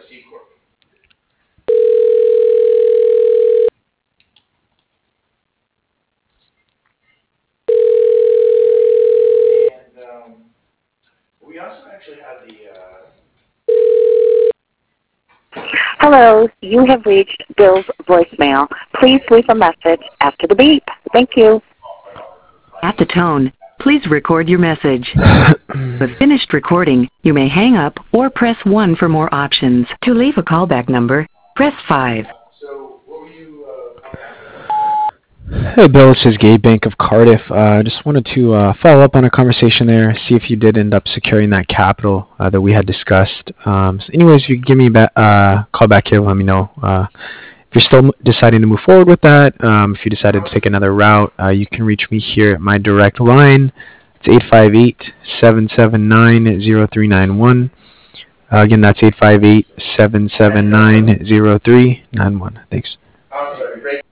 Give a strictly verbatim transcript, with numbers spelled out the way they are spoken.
C Corp. And um, we also actually have the. Uh, Hello, you have reached Bill's voicemail. Please leave a message after the beep. Thank you. At the tone, please record your message. With finished recording, you may hang up or press one for more options. To leave a callback number, press five. so, what were you uh, calling after? Hey Bill, this is Gabe Bank of Cardiff. I uh, just wanted to uh, follow up on a conversation there, see if you did end up securing that capital uh, that we had discussed. Um, so anyways, if you give me a ba- uh, call back here, let me know. Uh, if you're still deciding to move forward with that, um, if you decided to take another route, uh, you can reach me here at my direct line. It's eight five eight, seven seven nine, zero three nine one. Uh, again, that's eight five eight, seven seven nine, zero three nine one. Thanks. I'm sorry,